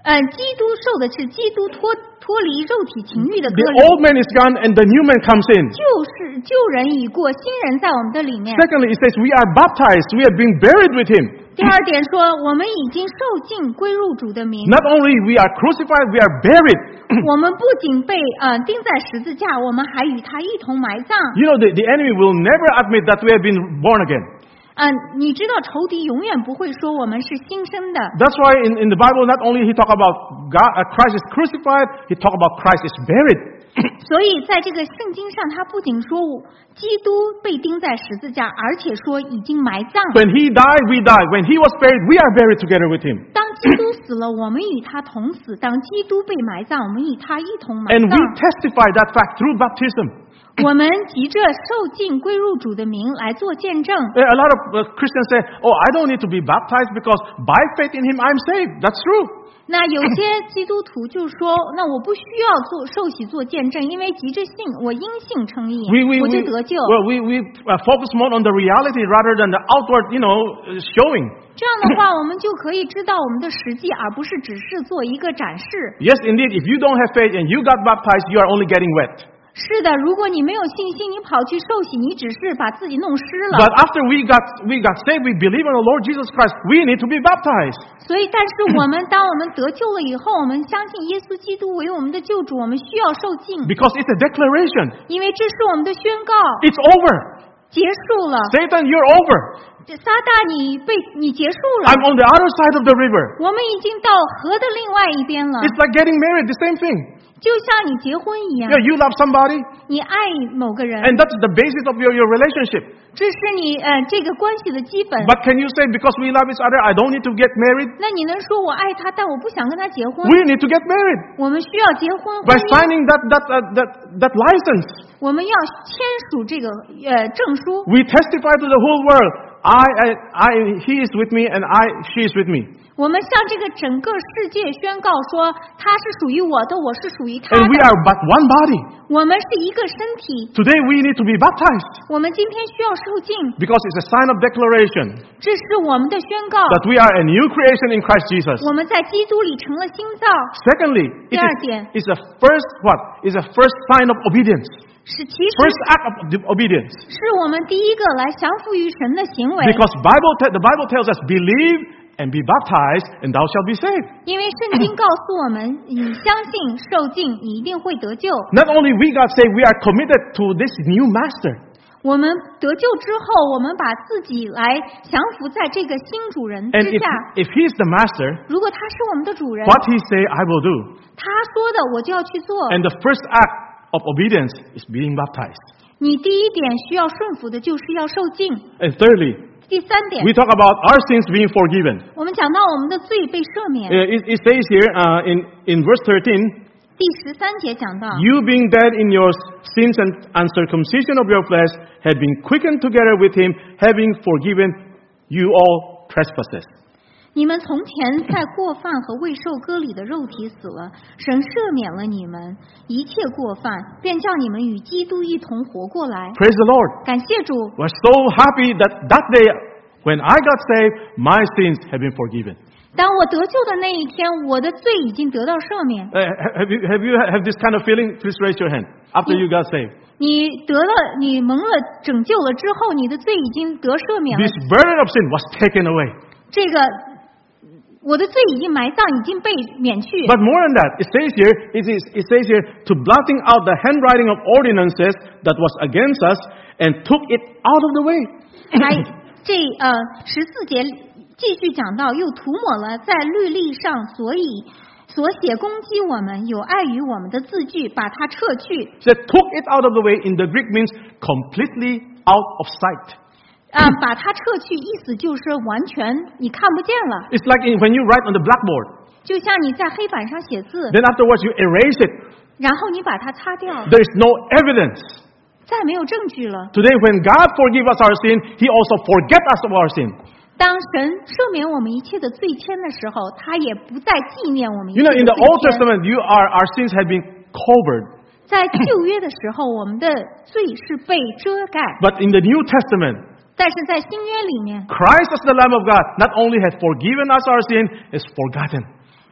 嗯，基督受的是基督脱脱离肉体情欲的割 The 礼， old man is gone and the new man comes in. 就是旧人已过，新人在我们的里面。 Secondly, it says we are baptized. We have been buried with him. 第二点说，我们已经受尽归入主的名。 Not only we are crucified, we are buried. 我们不仅被呃钉在十字架，我们还与他一同埋葬。 You know, the, the enemy will never admit that we have been born again. 嗯、你知道仇敌永远不会说我们是新生的。 That's why in, in the Bible, not only he talk about God, uh, Christ is crucified, he talk about Christ is buried. 所以在这个圣经上，他不仅说基督被钉在十字架，而且说已经埋葬。 When he died, we died. When he was buried, we are buried together with him. 当基督死了，我们与他同死；当基督被埋葬，我们与他一同埋 And 葬 we。testify that fact through baptism. 我们急着受尽归入主的名来做见证。 Uh, A lot of uh, Christians say, oh, I don't need to be baptized because by faith in him I'm saved. That's true. 那有些基督徒就说，那我不需要做受洗做见证，因为急着信，我因信称义， We, we, 我 we, 就得救。 well, we, we uh, focus more on the reality rather than the outward, you know, uh, showing. 这样的话，我们就可以知道我们的实际，而不是只是做一个展示。 Yes, indeed, if you don't have faith and you got baptized, you are only getting wet. 是的，如果你没有信心，你跑去受洗，你只是把自己弄湿了。 But after we got we got saved, we believe in the Lord Jesus Christ, we need to be baptized. 所以，但是我们当我们得救了以后，我们相信耶稣基督为我们的救主，我们需要受浸， Because it's a declaration. 因为这是我们的宣告， It's over. 结束了。 Satan, you're over. 这撒旦，你被你结束了。 I'm on the other side of the river. 我们已经到河的另外一边了， It's like getting married, the same thing. 就像你结婚一样， Yeah, you love somebody, 你爱某个人， and that's the basis of your, your relationship. 这是你呃这个关系的基本。 But can you say, because we love each other, I don't need to get married? 那你能说我爱他，但我不想跟他结婚？ We need to get married 我们需要结婚， by 婚姻 signing that that uh, that that license. 我们要签署这个呃证书。 We testify to the whole world. I, I, I, he is with me, and I, she is with me. 我们向这个整个世界宣告说，他是属于我的，我是属于他 And we 的。 are but one body. 我们是一个身体。 Today we need to be baptized 我们今天需要受浸， because it's a sign of declaration 这是我们的宣告。 that we are a new creation in Christ Jesus. 我们在基督里成了新造， Secondly, it 第二点 is, is a first what? Is a first sign of obedience. 是其实 First act of de- obedience. 是我们第一个来降服于神的行为。 Because Bible te- the Bible tells us, believe and be baptized, and thou shalt be saved. 因为圣经告诉我们，你相信受浸，你一定会得救。 Not only we got saved, we are committed to this new master. 我们得救之后，我们把自己来降服在这个新主人 And 之 if, 下。 if he is the master, 如果他是我们的主人， what he say, I will do. 他说的我就要去做。 And the first act of obedience is being baptized. 你第一点需要顺服的就是要受浸。 And thirdly, 第三点， we talk about our sins being forgiven. 我们讲到我们的罪被赦免。 Uh, It, it says here uh, in, in verse thirteen, 第十三节讲到， you being dead in your sins and uncircumcision of your flesh had been quickened together with him, having forgiven you all trespasses. 你们从前在过犯和未受割礼的肉体死了，神赦免了你们一切过犯，便叫你们与基督一同活过来。 Praise the Lord. 感谢主， We're so happy that that day when I got saved, my sins have been forgiven. 当我得救的那一天，我的罪已经得到赦免。 Uh, have you have you have this kind of feeling? Please raise your hand after you got saved. 你得了，你蒙了拯救了之后，你的罪已经得赦免了 This。burden of sin was taken away. 这个我的罪已经埋葬，已经被免去。 But more than that, it says here, it, is, it says here, to blotting out the handwriting of ordinances that was against us and took it out of the way. 还这呃十四节继续讲到，又涂抹了在律例上所以所写攻击我们有碍于我们的字句，把它撤去。 So took it out of the way in the Greek means completely out of sight. 啊、把它撤去，意思就是完全你看不见了， It's like in, when you write on the blackboard, 就像你在黑板上写字， then afterwards you erase it. 然后你把它擦掉， There is no evidence. 再没有证据了。 Today when God forgives us our sin, He also forgets us of our sin. 当神赦免我们一切的罪愆的时候，他也不再纪念我们一 You 切 know, 的 in the 罪 Old 愆。 Testament, you are, our sins have been covered. 在旧约的时候，我们的罪是被遮盖， But in the New Testament, 但是在新约里面， Christ as the Lamb of God not only has forgiven us our sin, is forgotten.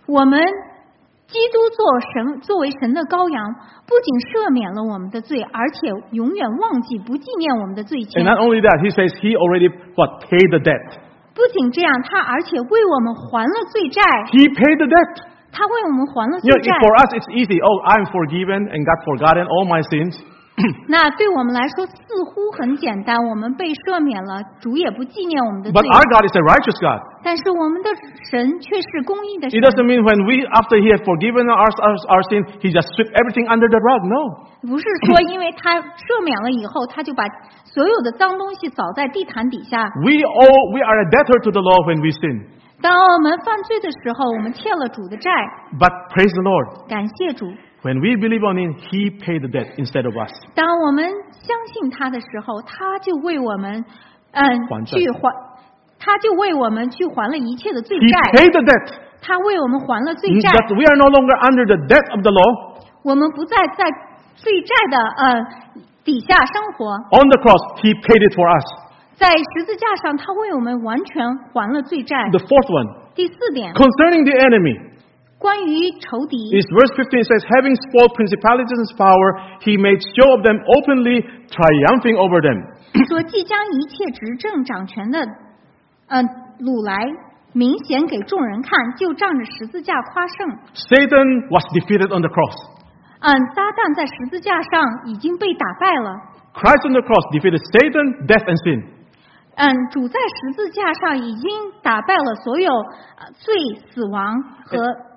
我们基督做神作为神的羔羊，不仅赦免了我们的罪，而且永远忘记不纪念我们的罪 And 愆。 not only that, he says he already what paid the debt. 不仅这样，他而且为我们还了罪债， He paid the debt. 他为我们还了 You 罪 know, 债。 for us it's easy. Oh, I'm forgiven and God forgotten all my sins. 那对我们来说似乎很简单，我们被赦免了，主也不纪念我们的罪 But。our God is a righteous God. 但是我们的神却是公义的 It 神， doesn't mean when we, after He has forgiven our, our, our sin, He just sweep everything under the rug. No. 不是说因为他赦免了以后，他就把所有的脏东西扫在地毯底下。 We owe, we are a debtor to the law when we sin. 当我们犯罪的时候，我们欠了主的债， But praise the Lord. 感谢主。 When we believe on Him, He paid the debt instead of us. 当我们相信他的时候，他就为我们，嗯还，债去还，他就为我们去还了一切的罪 He 债， paid the debt. 他为我们还了罪债， That we are no longer under the debt of the law. 我们不再在罪债的呃底下生活。 On the cross, He paid it for us. 在十字架上，他为我们完全还了罪债。 The fourth one, 第四点， concerning the enemy. 关于仇敌， Is verse fifteen says, having spoiled principalities and power, He made show of them openly, triumphing over them. 说即将一切执政掌权的，呃，掳来，明显给众人看，就仗着十字架夸胜。 Satan was defeated on the cross. 嗯，撒旦在十字架上已经被打败了。 Christ on the cross defeated Satan, death, and sin. 嗯，主在十字架上已经打败了所有呃罪、死亡和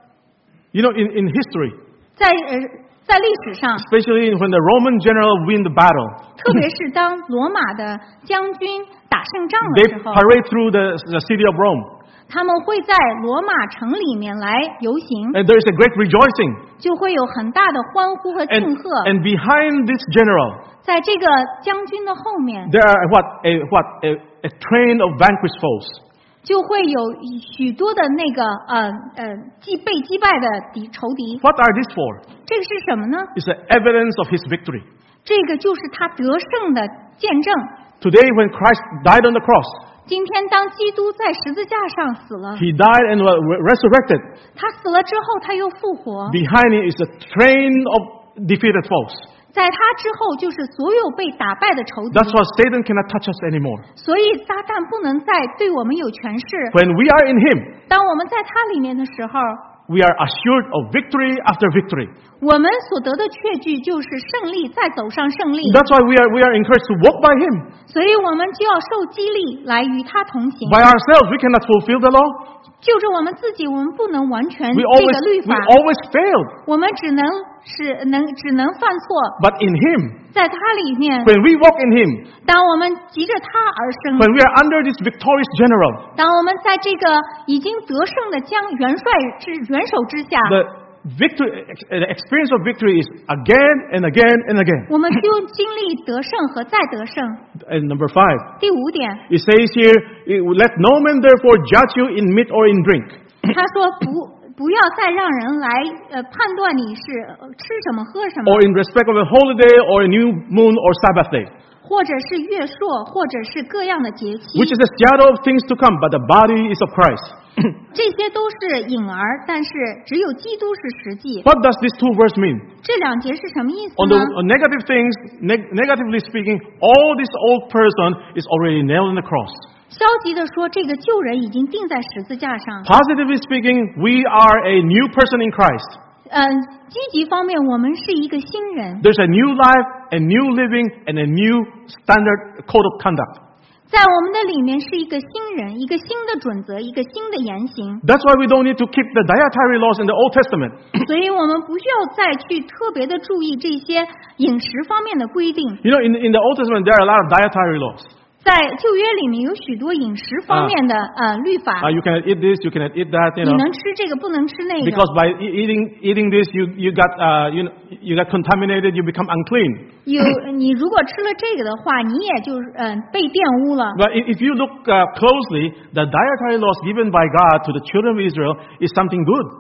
You know, in, in history, 在呃在历史上， especially when the Roman general win the battle, 特别是当罗马的将军打胜仗 they 的时候， parade through the, the city of Rome. 他们会在罗马城里面来游行， And there is a great rejoicing. 就会有很大的欢呼和 And, 庆贺。 and behind this general, 在这个将军的后面， there are what? A, what? A, a train of vanquished foes. 就会有许多的那个呃呃击被击败的敌仇敌。 What are these for? 这个是什么呢？ It's the evidence of His victory. 这个就是他得胜的见证。 Today, when Christ died on the cross, 今天当基督在十字架上死了， He died and was resurrected. 他死了之后他又复活， Behind Him is a train of defeated foes. 在他之后就是所有被打败的仇敌。 That's why Satan cannot touch us anymore. 所以撒旦不能再对我们有权势。 When we are in Him, 当我们在他里面的时候， we are assured of victory after victory. 我们所得的确据就是胜利，再走上胜利。 That's why we are, we are encouraged to walk by Him. 所以我们就要受激励来与他同行。 By ourselves, we cannot fulfill the law. 就着我们自己，我们不能完全 We 这 always, 个律 we 法， always fail. 我们只能是能只能犯错。 But in Him, 在他里面， when we walk in Him, 当我们急着他而生， when we are under this victorious general, 当我们在这个已经得胜的将元帅之元首之下， the victory, the experience of victory is again and again and again. 我们就经历得胜和再得胜。 And number five, 第五点， it says here, let no man therefore judge you in meat or in drink. 他说不。不要再让人来呃判断你是呃吃什么喝什么， Or in respect of a holiday or a new moon or Sabbath day, 或者是月朔，或者是各样的节期， which is a shadow of things to come, but the body is of Christ. 这些都是影儿，但是只有基督是实际。 What does these two verses mean? 这两节是什么意思 On the 呢？ on negative things, neg- negatively speaking, all this old person is already nailed on the cross. 消极的说，这个旧人已经钉在十字架上。 Positively speaking, we are a new person in Christ. 嗯，积极方面，我们是一个新人， There's a new life, a new living, and a new standard code of conduct. 在我们的里面是一个新人，一个新的准则，一个新的言行。 That's why we don't need to keep the dietary laws in the Old Testament. 所以我们不需要再去特别的注意这些饮食方面的规定。 You know, in, in the Old Testament, there are a lot of dietary laws. 在旧约里面有许多饮食方面的、呃律法， Uh, you cannot eat this, you cannot eat that, you 你 know. 能吃这个，不能吃那个。 Because by e- eating eating this, you you got uh, you know, you got contaminated, you become unclean. 有你如果吃了这个的话，你也就嗯、呃被玷污了。 But i- if you look uh, closely, the dietary laws given by God to the children of Israel is something good.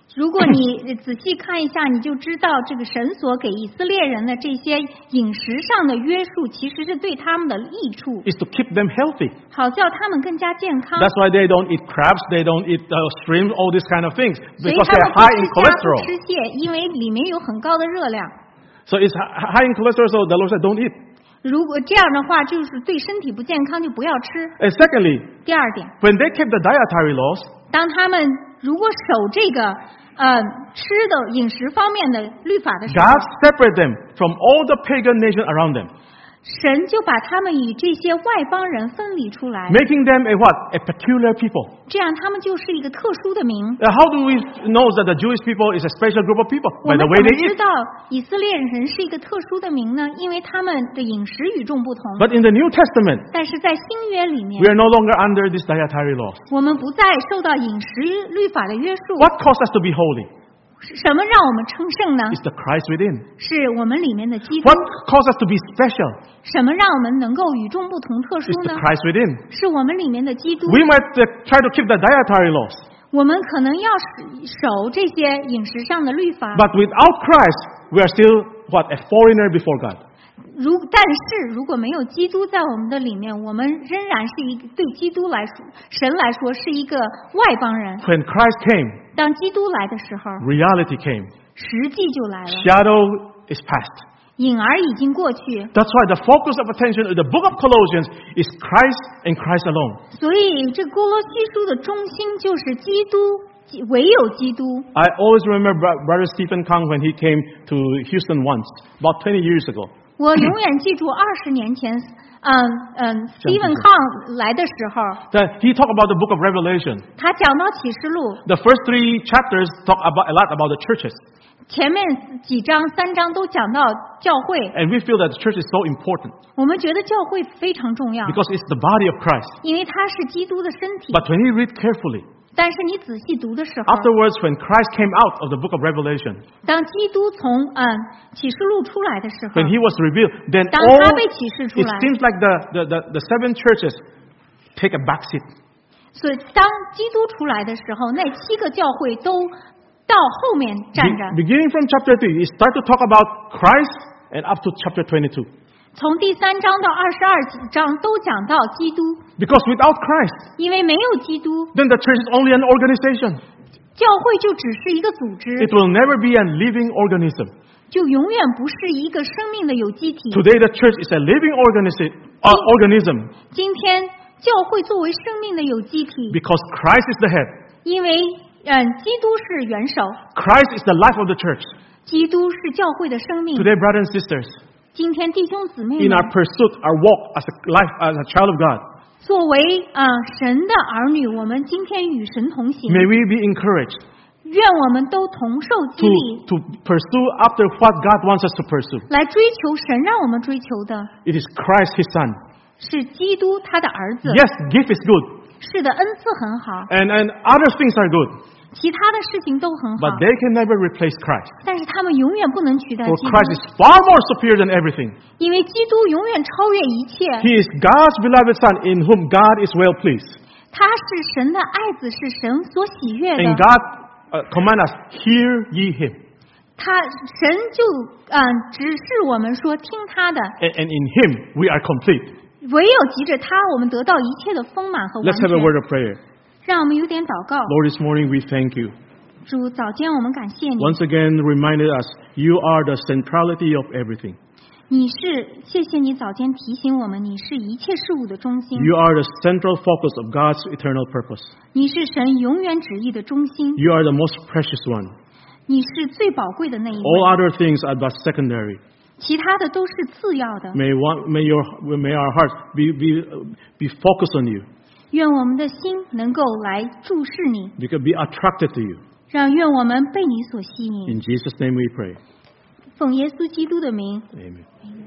如果你仔细看一下，你就知道这个神所给以色列人的这些饮食上的约束，其实是对他们的益处， is to keep them healthy. 好叫他们更加健康。 That's why they don't eat crabs, they don't eat uh, shrimp, all these kind of things, 所以 because 他 they're 们不 high 吃 in 虾不 cholesterol. 吃蟹，因为里面有很高的热量。 So it's hi- high in cholesterol, so the Lord said, don't eat. 如果这样的话，就是对身体不健康，就不要吃。 And secondly, 第二点， when they kept the dietary laws, 当他们如果守这个呃吃的饮食方面的律法的时候， God separated them from all the pagan nations around them, 神就把他们与这些外邦人分离出来， making them a what? A peculiar people. 这样他们就是一个特殊的民。 Uh, how do we know that the Jewish people is a special group of people? 我 By 们 the 怎 way 么 they 知 eat. 道以色列人是一个特殊的民呢？因为他们的饮食与众不同。 But in the New Testament, 但是在新约里面 we，are no longer under this dietary law. 我们不再受到饮食律法的约束。 What caused us to be holy? 什么让我们称圣呢？ It's the Christ within. 是我们里面的基督。 What caused us to be special? 什么让我们能够与众不同、特殊 It's the 呢？ Christ within. 是我们里面的基督。 We might uh, try to keep the dietary laws, 我们可能要守这些饮食上的律法， but without Christ, we are still what? A foreigner before God. 如但是如果没有基督在我们的里面，我们仍然是一个对基督来说，神来说是一个外邦人。 When Christ came, 当基督来的时候， reality came. 实际就来了， Shadow is past. 影儿已经过去。 That's why the focus of attention in the book of Colossians is Christ and Christ alone. 所以这哥罗西书的中心就是基督，唯有基督。 I always remember Bro- Brother Stephen Kang when he came to Houston once, about twenty years ago. 我永远记住二十年前，嗯嗯，Stephen Kang 来的时候， That he talked about the book of Revelation. 他讲到启示录 The first three chapters talk about a lot about the churches. 前面几章三章都讲到教会， And we feel that the church is so important 我们觉得教会非常重要， because it's the body of Christ. 因为它是基督的身体。 But when you read carefully, 但是你仔细读的时候， afterwards when Christ came out of the book of Revelation, 当基督从嗯启示录出来的时候， when he was revealed, then 当 all 他被启示出 it 来， seems like the, the, the, the seven churches take a back seat. 所以当基督出来的时候，那七个教会都到后面站着。 Be- beginning from chapter three, he started to talk about Christ and up to chapter twenty-two. 从第三章到二十二章都讲到基督， Because without Christ, 因为没有基督， then the church is only an organization. 教会就只是一个组织， It will never be a living organism. 就永远不是一个生命的有机体。 Today, the church is a living organisi- uh, organism 今天教会作为生命的有机体， because Christ is the head. 因为嗯，基督是元首， Christ is the life of the church. 基督是教会的生命。 Today, brothers and sisters, 今天弟兄姊妹 in 们， our pursuit, our walk as a life as a child of God, 作为啊、呃神的儿女，我们今天与神同行， may we be encouraged 愿我们都同受激 to, 励， to pursue after what God wants us to pursue. 来追求神让我们追求的 It is Christ, His Son. 是基督他的儿子。 Yes, gift is good, 是的，恩赐很好， and, and other things are good, 其他的事情都很好 but，they can never replace Christ. 但是他们永远不能取代 For 基督， Christ is far more superior than everything. 因为基督永远超越一切。 He is God's beloved Son in whom God is well pleased. 他是神的爱子，是神所喜悦的。 And God uh, command us, hear ye him. 他神就嗯、呃指示我们说听他的， And, and in him we are complete. 唯有藉着他，我们得到一切的丰满和完 Let's have a 全。 word of prayer. 让我们有点祷告。 Lord, this morning we thank you. 主，早间我们感谢你， Once again reminded us, you are the centrality of everything. 你是谢谢你早间提醒我们，你是一切事物的中心， You are the central focus of God's eternal purpose. 你是神永远旨意的中心， You are the most precious one. 你是最宝贵的那一 All 位， other things are but secondary. 其他的都是次要的。 May, one, may, your, may our hearts be, be, be focused on you. 愿我们的心能够来注视你， We can be attracted to you. 让愿我们被你所吸引。 In Jesus' name we pray. 奉耶稣基督的名。 Amen.